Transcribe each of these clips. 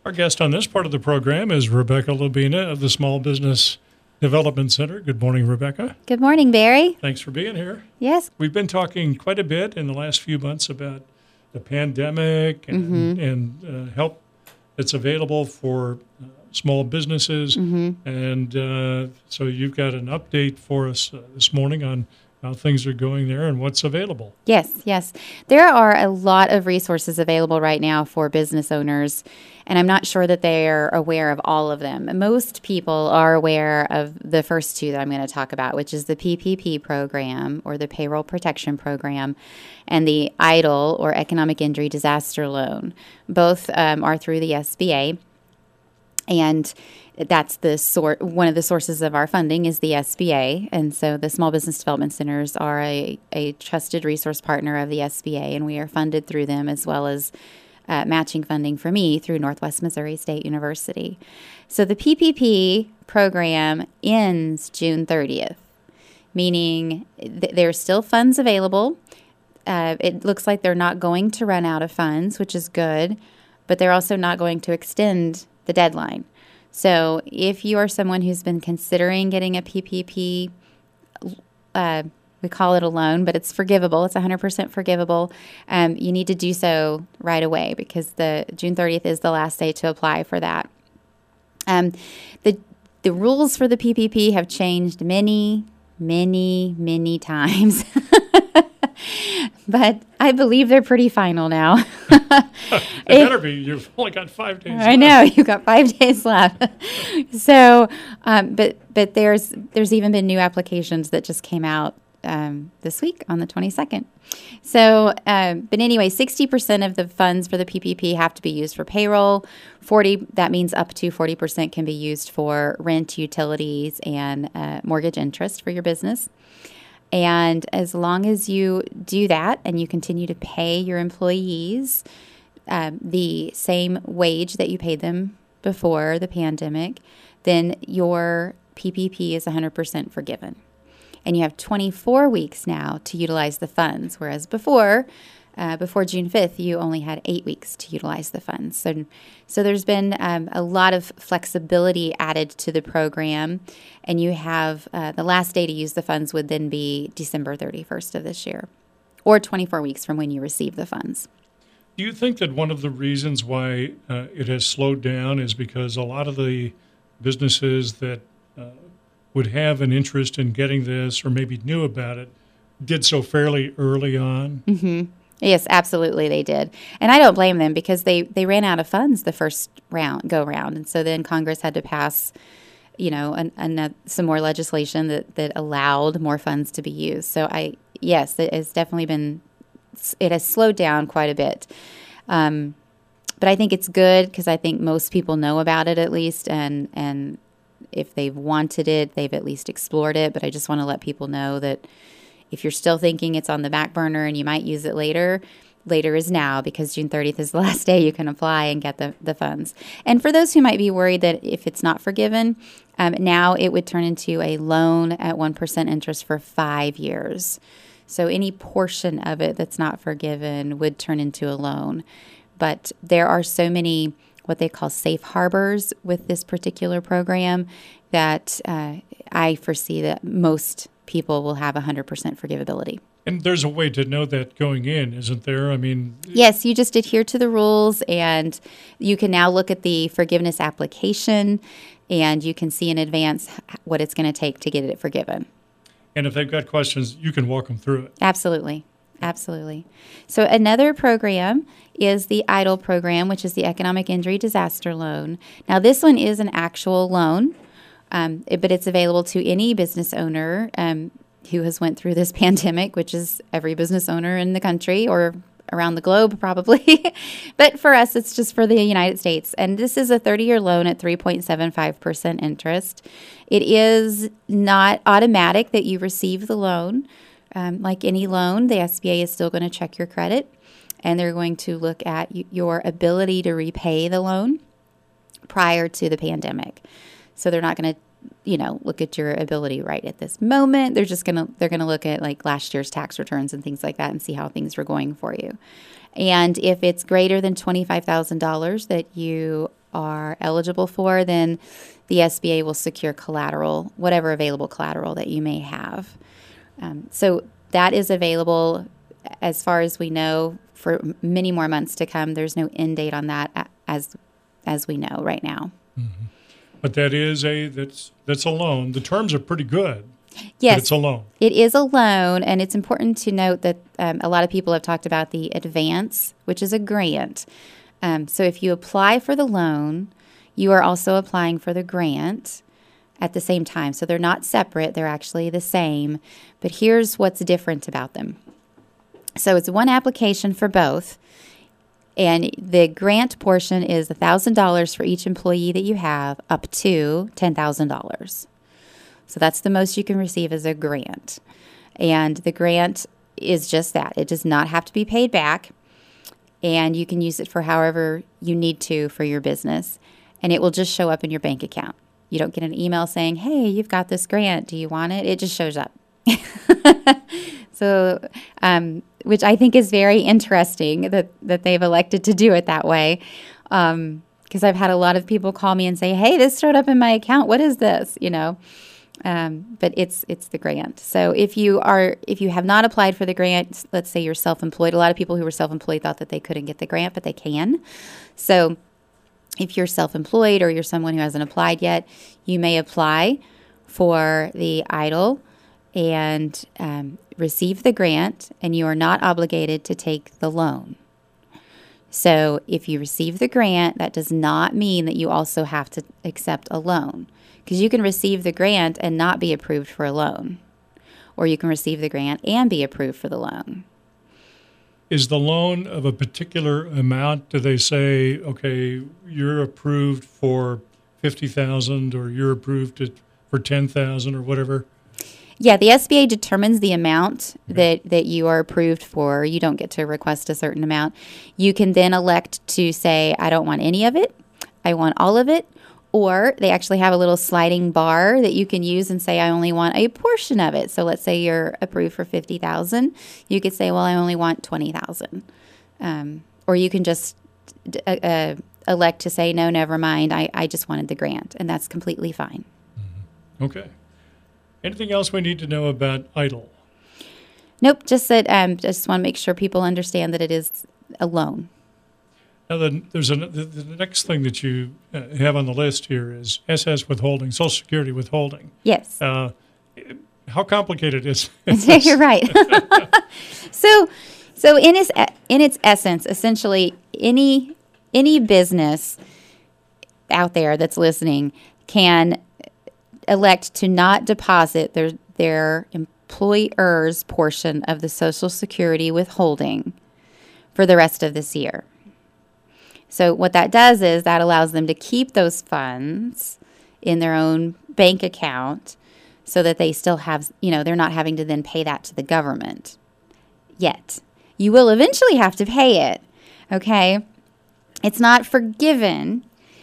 Our guest on this part of the program is Rebecca Lubina of the Small Business Development Center. Good morning, Rebecca. Good morning, Barry. Thanks for being here. Yes. We've been talking quite a bit in the last few months about the pandemic and help that's available for small businesses. And so you've got an update for us this morning on how things are going there and what's available. Yes. There are a lot of resources available right now for business owners, and I'm not sure that they're aware of all of them. Most people are aware of the first two that I'm going to talk about, which is the PPP program, or the Payroll Protection Program, and the EIDL, or Economic Injury Disaster Loan. Both are through the SBA, and that's one of the sources of our funding is the SBA. And so the Small Business Development Centers are a trusted resource partner of the SBA, and we are funded through them, as well as matching funding for me through Northwest Missouri State University. So the PPP program ends June 30th, meaning there's still funds available. It looks like they're not going to run out of funds, which is good, but they're also not going to extend the deadline. So if you are someone who's been considering getting a PPP, we call it a loan, but it's forgivable. It's 100% forgivable. You need to do so right away, because the June 30th is the last day to apply for that. The rules for the PPP have changed many times. But I believe they're pretty final now. It better be. You've only got 5 days left. I know. You've got 5 days left. So, but there's even been new applications that just came out this week on the 22nd. So, but anyway, 60% of the funds for the PPP have to be used for payroll. That means up to 40% can be used for rent, utilities, and mortgage interest for your business. And as long as you do that and you continue to pay your employees the same wage that you paid them before the pandemic, then your PPP is 100% forgiven. And you have 24 weeks now to utilize the funds, whereas before June 5th, you only had 8 weeks to utilize the funds. So there's been a lot of flexibility added to the program, and you have the last day to use the funds would then be December 31st of this year, or 24 weeks from when you receive the funds. Do you think that one of the reasons why it has slowed down is because a lot of the businesses that would have an interest in getting this, or maybe knew about it, did so fairly early on? Mm-hmm. Yes, absolutely they did. And I don't blame them, because they ran out of funds the first go round. And so then Congress had to pass, some more legislation that allowed more funds to be used. So yes, it has slowed down quite a bit. But I think it's good, because I think most people know about it at least. And if they've wanted it, they've at least explored it. But I just want to let people know that if you're still thinking it's on the back burner and you might use it later is now, because June 30th is the last day you can apply and get the funds. And for those who might be worried that if it's not forgiven, now it would turn into a loan at 1% interest for 5 years. So any portion of it that's not forgiven would turn into a loan. But there are so many what they call safe harbors with this particular program that I foresee that most people will have 100% forgivability. And there's a way to know that going in, isn't there? I mean... Yes, you just adhere to the rules, and you can now look at the forgiveness application, and you can see in advance what it's going to take to get it forgiven. And if they've got questions, you can walk them through it. Absolutely. So another program is the EIDL program, which is the Economic Injury Disaster Loan. Now, this one is an actual loan. But it's available to any business owner who has went through this pandemic, which is every business owner in the country or around the globe probably. But for us, it's just for the United States. And this is a 30-year loan at 3.75% interest. It is not automatic that you receive the loan. Like any loan, the SBA is still going to check your credit, and they're going to look at your ability to repay the loan prior to the pandemic. So they're not going to, look at your ability right at this moment. They're going to look at like last year's tax returns and things like that and see how things were going for you. And if it's greater than $25,000 that you are eligible for, then the SBA will secure collateral, whatever available collateral that you may have. So that is available, as far as we know, for many more months to come. There's no end date on that as we know right now. Mm-hmm. But that is that's a loan. The terms are pretty good. Yes, but it's a loan. It is a loan, and it's important to note that a lot of people have talked about the advance, which is a grant. So if you apply for the loan, you are also applying for the grant at the same time. So they're not separate. They're actually the same. But here's what's different about them. So it's one application for both. And the grant portion is $1,000 for each employee that you have, up to $10,000. So that's the most you can receive as a grant. And the grant is just that. It does not have to be paid back. And you can use it for however you need to for your business. And it will just show up in your bank account. You don't get an email saying, hey, you've got this grant. Do you want it? It just shows up. So, which I think is very interesting that they've elected to do it that way. Because I've had a lot of people call me and say, hey, this showed up in my account. What is this? But it's the grant. So if you have not applied for the grant, let's say you're self-employed. A lot of people who were self-employed thought that they couldn't get the grant, but they can. So if you're self-employed or you're someone who hasn't applied yet, you may apply for the EIDL and receive the grant, and you are not obligated to take the loan. So if you receive the grant, that does not mean that you also have to accept a loan, because you can receive the grant and not be approved for a loan, or you can receive the grant and be approved for the loan. Is the loan of a particular amount? Do they say, okay, you're approved for $50,000 or you're approved for $10,000 or whatever? Yeah, the SBA determines the amount that you are approved for. You don't get to request a certain amount. You can then elect to say, I don't want any of it. I want all of it. Or they actually have a little sliding bar that you can use and say, I only want a portion of it. So let's say you're approved for $50,000. You could say, well, I only want $20,000. Or you can just elect to say, no, never mind. I just wanted the grant. And that's completely fine. Mm-hmm. Okay. Anything else we need to know about EIDL? Nope, just that just want to make sure people understand that it is a loan. Now, there's the next thing that you have on the list here is SS withholding, Social Security withholding. Yes. How complicated is it? You're right. So in its essence, essentially, any business out there that's listening can elect to not deposit their employer's portion of the Social Security withholding for the rest of this year. So what that does is that allows them to keep those funds in their own bank account so that they still have, they're not having to then pay that to the government yet. You will eventually have to pay it, okay? It's not forgiven.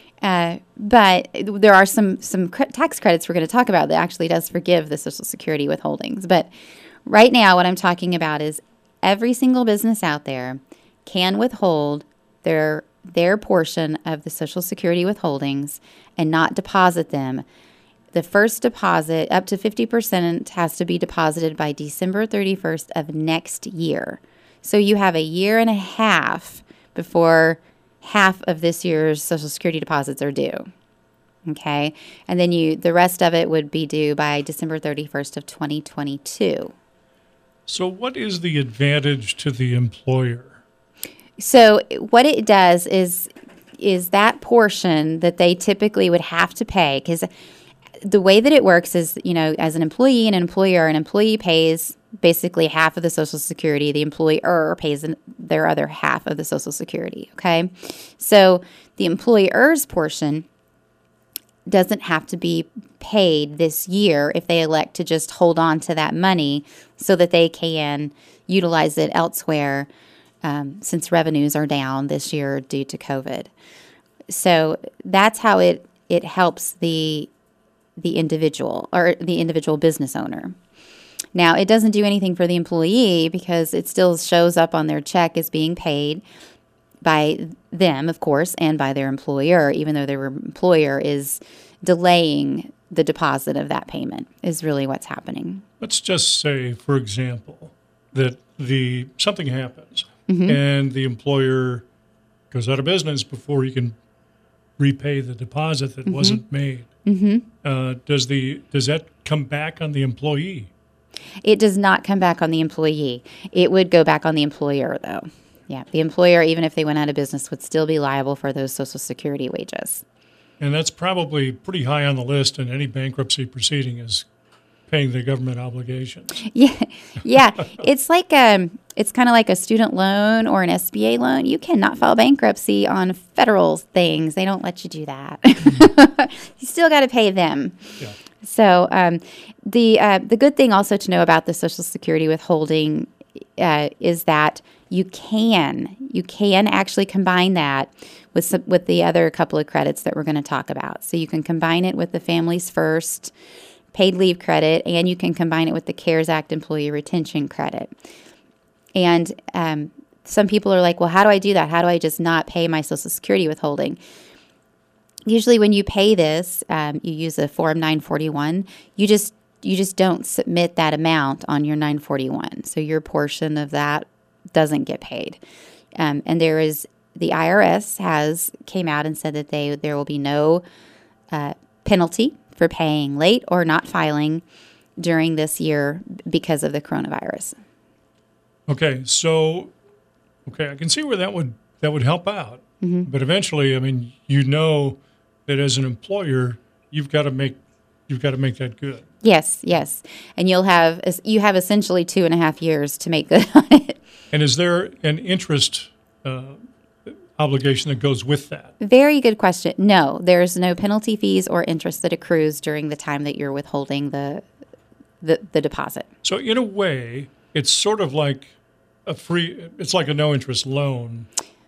But there are some tax credits we're going to talk about that actually does forgive the Social Security withholdings. But right now what I'm talking about is every single business out there can withhold their portion of the Social Security withholdings and not deposit them. The first deposit, up to 50%, has to be deposited by December 31st of next year. So you have a year and a half before half of this year's Social Security deposits are due, okay? And then the rest of it would be due by December 31st of 2022. So what is the advantage to the employer? So what it does is that portion that they typically would have to pay, because the way that it works is, as an employee and an employee pays basically half of the Social Security. The employer pays their other half of the Social Security, okay? So the employer's portion doesn't have to be paid this year if they elect to just hold on to that money so that they can utilize it elsewhere since revenues are down this year due to COVID. So that's how it helps the individual or the individual business owner. Now, it doesn't do anything for the employee because it still shows up on their check as being paid. by them, of course, and by their employer, even though their employer is delaying the deposit of that payment, is really what's happening. Let's just say, for example, that something happens and the employer goes out of business before you can repay the deposit that wasn't made. Does that come back on the employee? It does not come back on the employee. It would go back on the employer, though. Yeah, the employer, even if they went out of business, would still be liable for those Social Security wages. And that's probably pretty high on the list in any bankruptcy proceeding, is paying the government obligations. Yeah. It's like it's kind of like a student loan or an SBA loan. You cannot file bankruptcy on federal things. They don't let you do that. You still got to pay them. Yeah. So the good thing also to know about the Social Security withholding is that you can actually combine that with the other couple of credits that we're going to talk about. So you can combine it with the Families First paid leave credit, and you can combine it with the CARES Act employee retention credit. And some people are like, well, how do I do that? How do I just not pay my Social Security withholding? Usually when you pay this, you use a Form 941. You just don't submit that amount on your 941. So your portion of that doesn't get paid. And the IRS came out and said that there will be no penalty for paying late or not filing during this year because of the coronavirus. Okay, I can see where that would help out. But eventually, I mean, that as an employer, you've got to make that good. Yes, and you have essentially 2.5 years to make good on it. And is there an interest obligation that goes with that? Very good question. No, there's no penalty fees or interest that accrues during the time that you're withholding the deposit. So in a way, it's sort of like it's like a no interest loan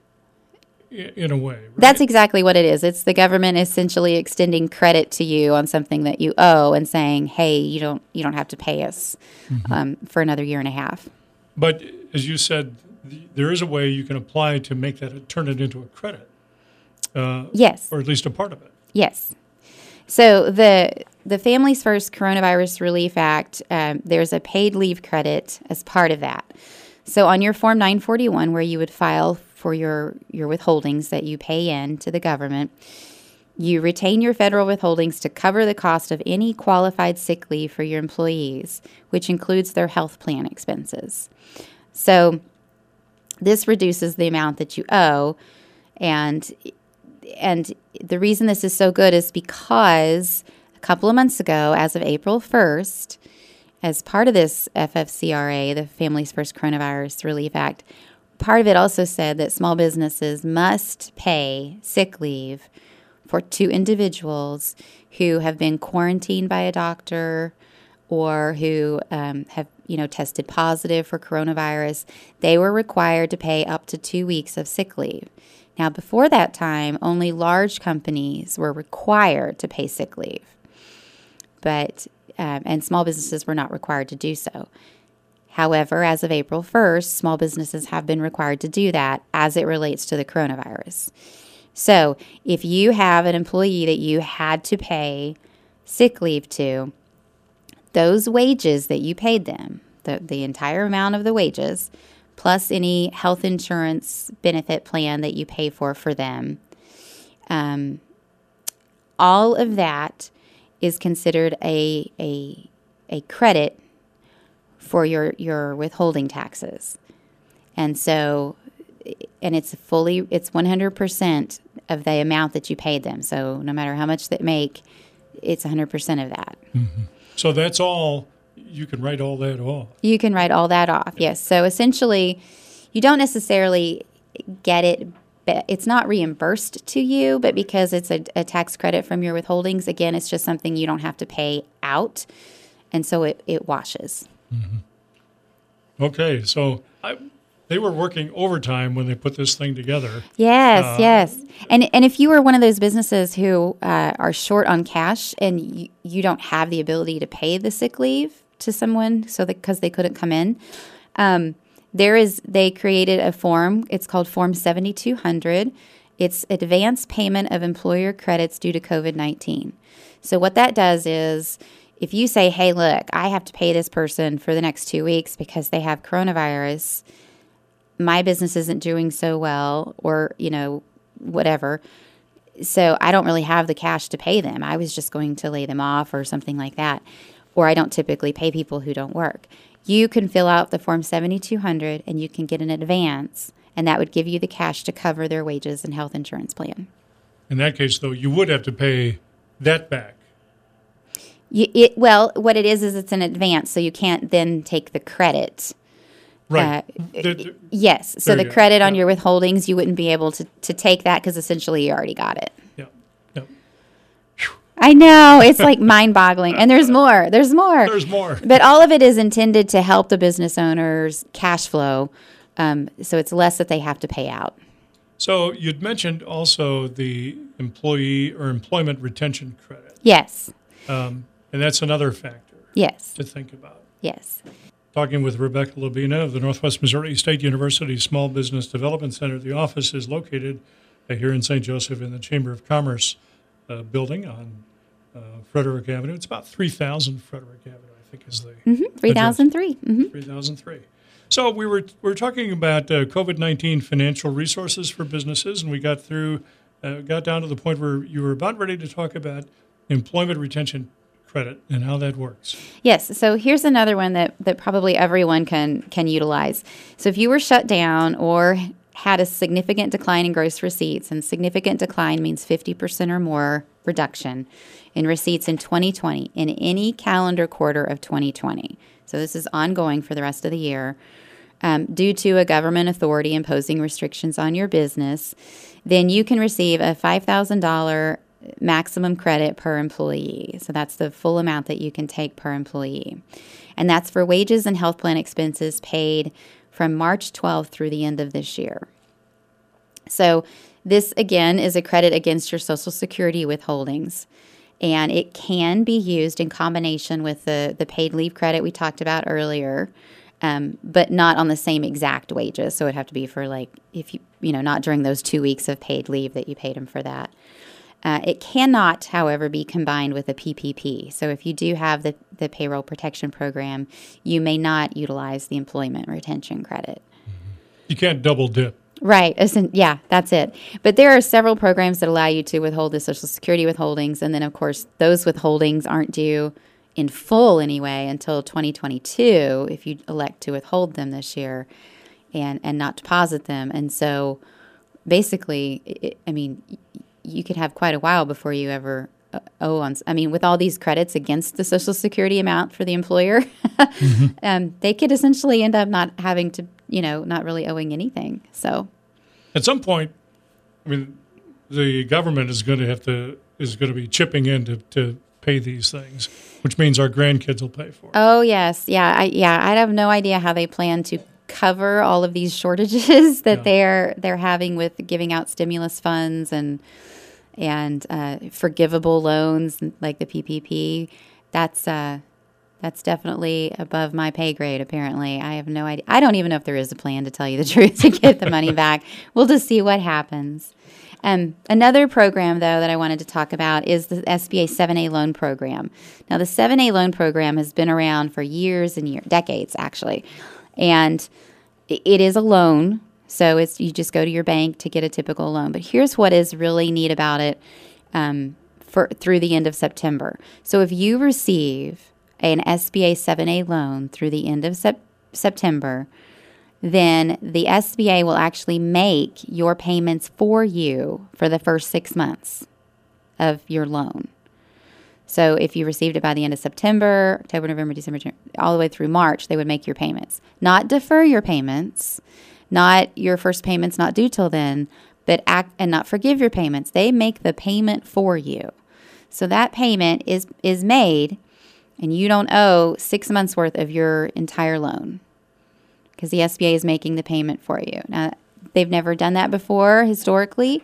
in a way, right? That's exactly what it is. It's the government essentially extending credit to you on something that you owe and saying, hey, you don't have to pay us for another 1.5 years. But as you said, there is a way you can apply to make that, turn it into a credit. Yes. Or at least a part of it. Yes. So the Families First Coronavirus Relief Act, there's a paid leave credit as part of that. So on your Form 941, where you would file for your withholdings that you pay in to the government, you retain your federal withholdings to cover the cost of any qualified sick leave for your employees, which includes their health plan expenses. So this reduces the amount that you owe, and the reason this is so good is because a couple of months ago, as of April 1st, as part of this FFCRA, the Families First Coronavirus Relief Act, part of it also said that small businesses must pay sick leave to individuals who have been quarantined by a doctor or who have tested positive for coronavirus. They were required to pay up to 2 weeks of sick leave. Now, before that time, only large companies were required to pay sick leave, and small businesses were not required to do so. However, as of April 1st, small businesses have been required to do that as it relates to the coronavirus. So if you have an employee that you had to pay sick leave to, those wages that you paid them, the entire amount of the wages, plus any health insurance benefit plan that you pay for them, all of that is considered a credit for your withholding taxes. And so, and it's 100% of the amount that you paid them. So no matter how much they make, it's 100% of that. Mm-hmm. So that's all, you can write all that off. You can write all that off, yes. So essentially, you don't necessarily get it, it's not reimbursed to you, but because it's a tax credit from your withholdings, again, it's just something you don't have to pay out, and so it washes. Mm-hmm. Okay, so they were working overtime when they put this thing together. Yes, yes. And if you were one of those businesses who are short on cash and you don't have the ability to pay the sick leave to someone because they couldn't come in, They created a form. It's called Form 7200. It's advance payment of employer credits due to COVID-19. So what that does is, if you say, hey, look, I have to pay this person for the next 2 weeks because they have coronavirus, my business isn't doing so well, or, whatever. So I don't really have the cash to pay them. I was just going to lay them off or something like that. Or I don't typically pay people who don't work. You can fill out the Form 7200 and you can get an advance, and that would give you the cash to cover their wages and health insurance plan. In that case, though, you would have to pay that back. Well, what it is it's an advance, so you can't then take the credit. Right. Yes. So the credit on your withholdings, you wouldn't be able to take that because essentially you already got it. Yeah. I know. It's like mind-boggling. And there's more. There's more. But all of it is intended to help the business owner's cash flow, so it's less that they have to pay out. So you'd mentioned also the employee or employment retention credit. Yes. And that's another factor. Yes. To think about. Yes. Talking with Rebecca Labina of the Northwest Missouri State University Small Business Development Center. The office is located here in St. Joseph in the Chamber of Commerce building on Frederick Avenue. It's about 3000 Frederick Avenue, I think is the 3003. 3003. So we were talking about COVID-19 financial resources for businesses, and we got down to the point where you were about ready to talk about employment retention credit and how that works. Yes. So here's another one that probably everyone can utilize. So if you were shut down or had a significant decline in gross receipts, and significant decline means 50% or more reduction in receipts in 2020, in any calendar quarter of 2020. So this is ongoing for the rest of the year. Due to a government authority imposing restrictions on your business, then you can receive a $5,000 maximum credit per employee. So that's the full amount that you can take per employee. And that's for wages and health plan expenses paid from March 12th through the end of this year. So this, again, is a credit against your Social Security withholdings. And it can be used in combination with the paid leave credit we talked about earlier, but not on the same exact wages. So it'd have to be for, like, if not during those 2 weeks of paid leave that you paid them for that. It cannot, however, be combined with a PPP. So if you do have the payroll protection program, you may not utilize the employment retention credit. You can't double dip. Right. Yeah, that's it. But there are several programs that allow you to withhold the Social Security withholdings. And then, of course, those withholdings aren't due in full anyway until 2022 if you elect to withhold them this year and not deposit them. And so basically, you could have quite a while before you ever owe on. With all these credits against the Social Security amount for the employer, they could essentially end up not having to, not really owing anything. So, at some point, the government is going to be chipping in to pay these things, which means our grandkids will pay for it. Oh yes, yeah, I have no idea how they plan to cover all of these shortages that they're having with giving out stimulus funds and forgivable loans like the PPP. That's definitely above my pay grade, apparently. I have no idea. I don't even know if there is a plan, to tell you the truth, to get the money back. We'll just see what happens. Another program, though, that I wanted to talk about is the SBA 7A loan program. Now, the 7A loan program has been around for years and years, decades, actually. And it is a loan. So you just go to your bank to get a typical loan. But here's what is really neat about it through the end of September. So if you receive an SBA 7A loan through the end of September, then the SBA will actually make your payments for you for the first 6 months of your loan. So if you received it by the end of September, October, November, December, all the way through March, they would make your payments. Not defer your payments, not your first payments not due till then, but not forgive your payments. They make the payment for you. So that payment is made, and you don't owe 6 months worth of your entire loan because the SBA is making the payment for you. Now, they've never done that before historically,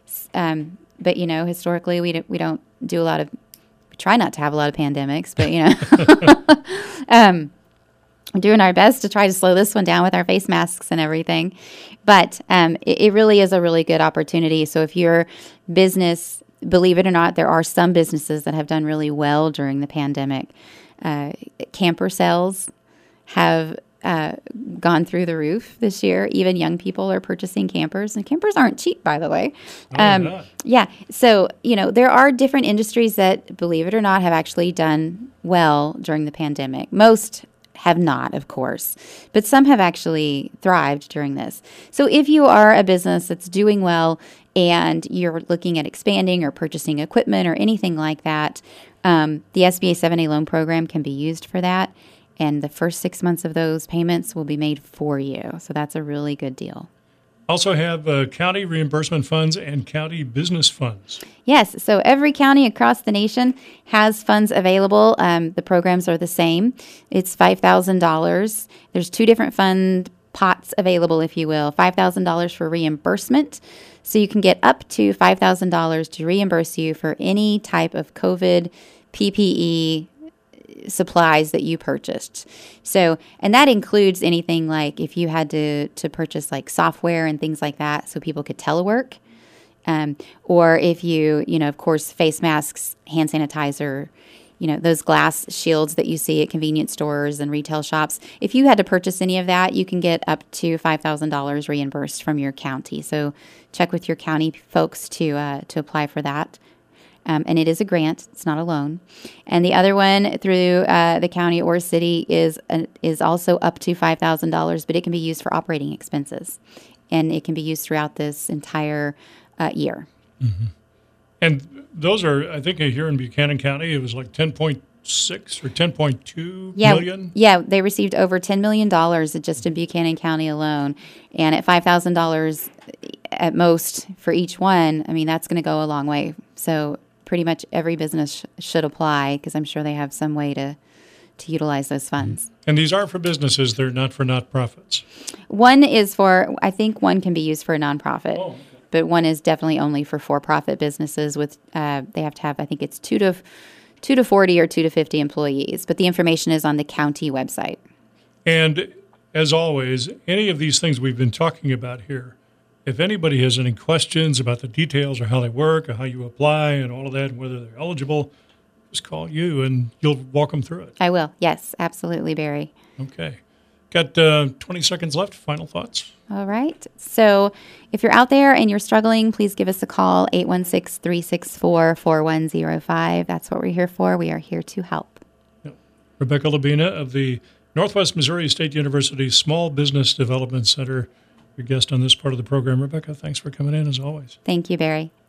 but historically we don't do a lot of. We try not to have a lot of pandemics, but We're doing our best to try to slow this one down with our face masks and everything. But it really is a really good opportunity. So if your business, believe it or not, there are some businesses that have done really well during the pandemic. Camper sales have gone through the roof this year. Even young people are purchasing campers, and campers aren't cheap, by the way. Yeah. So, there are different industries that, believe it or not, have actually done well during the pandemic. Most have not, of course, but some have actually thrived during this. So if you are a business that's doing well and you're looking at expanding or purchasing equipment or anything like that, the SBA 7A loan program can be used for that. And the first 6 months of those payments will be made for you. So that's a really good deal. Also have county reimbursement funds and county business funds. Yes. So every county across the nation has funds available. The programs are the same. It's $5,000. There's two different fund pots available, if you will. $5,000 for reimbursement. So you can get up to $5,000 to reimburse you for any type of COVID, PPE, supplies that you purchased. So, and that includes anything like if you had to purchase like software and things like that so people could telework. Or if you, of course, face masks, hand sanitizer, those glass shields that you see at convenience stores and retail shops. If you had to purchase any of that, you can get up to $5,000 reimbursed from your county. So check with your county folks to apply for that. And it is a grant; it's not a loan. And the other one through the county or city is also up to $5,000, but it can be used for operating expenses, and it can be used throughout this entire year. Mm-hmm. And those are, I think, here in Buchanan County, it was like 10.6 or 10.2 million. Yeah, they received over $10 million just in Buchanan County alone, and at $5,000 at most for each one. I mean, that's going to go a long way. So pretty much every business should apply because I'm sure they have some way to utilize those funds. And these are for businesses; they're not for nonprofits. One is for, I think one can be used for a nonprofit, okay. But one is definitely only for for-profit businesses with, they have to have, I think it's 2 to 40 or 2 to 50 employees. But the information is on the county website. And as always, any of these things we've been talking about here, if anybody has any questions about the details or how they work or how you apply and all of that and whether they're eligible, just call you and you'll walk them through it. I will. Yes, absolutely, Barry. Okay. Got 20 seconds left. Final thoughts? All right. So if you're out there and you're struggling, please give us a call, 816-364-4105. That's what we're here for. We are here to help. Yep. Rebecca Labina of the Northwest Missouri State University Small Business Development Center, your guest on this part of the program. Rebecca, thanks for coming in as always. Thank you, Barry.